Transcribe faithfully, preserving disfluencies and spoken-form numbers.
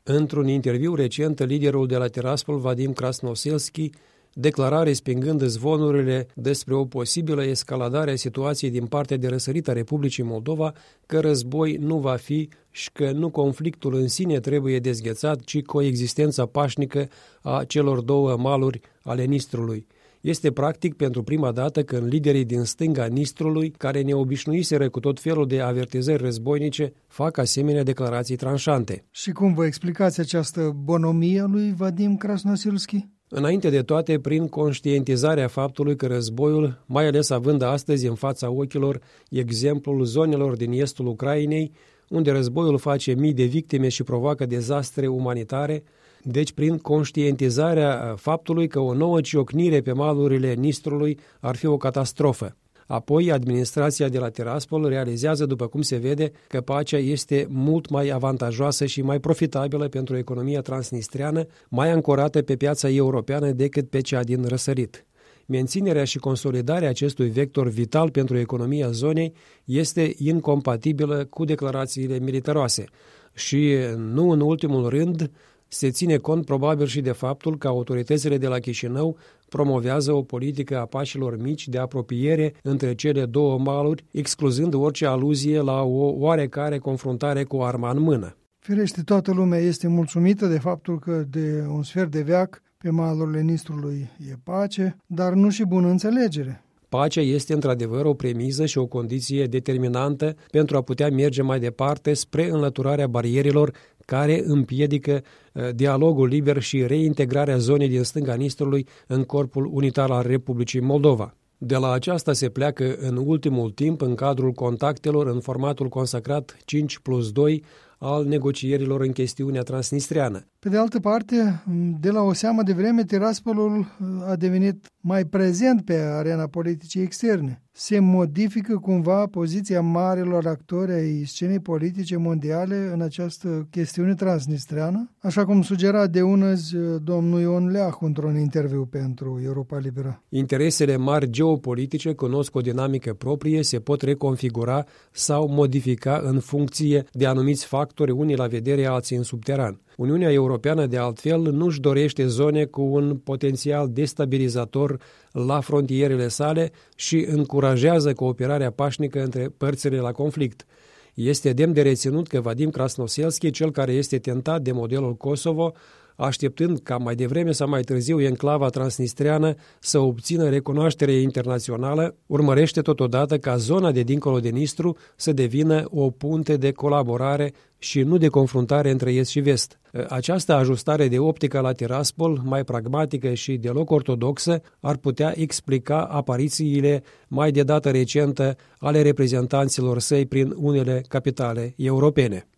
Într-un interviu recent, liderul de la Tiraspol, Vadim Krasnoselski, declara, respingând zvonurile despre o posibilă escaladare a situației din partea de răsărit a Republicii Moldova, că război nu va fi și că nu conflictul în sine trebuie dezghețat, ci coexistența pașnică a celor două maluri ale Nistrului. Este practic pentru prima dată când liderii din stânga Nistrului, care ne obișnuiseră cu tot felul de avertizări războinice, fac asemenea declarații tranșante. Și cum vă explicați această bonomie a lui Vadim Krasnoselski? Înainte de toate, prin conștientizarea faptului că războiul, mai ales având astăzi în fața ochilor exemplul zonelor din estul Ucrainei, unde războiul face mii de victime și provoacă dezastre umanitare, deci prin conștientizarea faptului că o nouă ciocnire pe malurile Nistrului ar fi o catastrofă. Apoi, administrația de la Tiraspol realizează, după cum se vede, că pacea este mult mai avantajoasă și mai profitabilă pentru economia transnistreană, mai ancorată pe piața europeană decât pe cea din răsărit. Menținerea și consolidarea acestui vector vital pentru economia zonei este incompatibilă cu declarațiile militaroase și, nu în ultimul rând, se ține cont probabil și de faptul că autoritățile de la Chișinău promovează o politică a pașilor mici de apropiere între cele două maluri, excluzând orice aluzie la o oarecare confruntare cu arma în mână. Firește, toată lumea este mulțumită de faptul că de un sfert de veac pe malurile Nistrului e pace, dar nu și bună înțelegere. Pacea este într-adevăr o premiză și o condiție determinantă pentru a putea merge mai departe spre înlăturarea barierilor care împiedică dialogul liber și reintegrarea zonei din stânga Nistrului în corpul unitar al Republicii Moldova. De la aceasta se pleacă în ultimul timp în cadrul contactelor în formatul consacrat cinci plus doi al negocierilor în chestiunea transnistreană. Pe de altă parte, de la o seamă de vreme, Tiraspolul a devenit mai prezent pe arena politicii externe. Se modifică cumva poziția marilor actori ai scenei politice mondiale în această chestiune transnistreană, așa cum sugera de unăzi domnul Ion Leahu într-un interviu pentru Europa Liberă. Interesele mari geopolitice cunosc o dinamică proprie, se pot reconfigura sau modifica în funcție de anumiți factori, unii la vedere, alții în subteran. Uniunea Europeană, de altfel, nu-și dorește zone cu un potențial destabilizator la frontierele sale și încurajează cooperarea pașnică între părțile la conflict. Este demn de reținut că Vadim Krasnoselski, cel care este tentat de modelul Kosovo, așteptând ca mai devreme sau mai târziu enclava transnistreană să obțină recunoaștere internațională, urmărește totodată ca zona de dincolo de Nistru să devină o punte de colaborare și nu de confruntare între est și vest. Această ajustare de optică la Tiraspol, mai pragmatică și deloc ortodoxă, ar putea explica aparițiile mai de dată recentă ale reprezentanților săi prin unele capitale europene.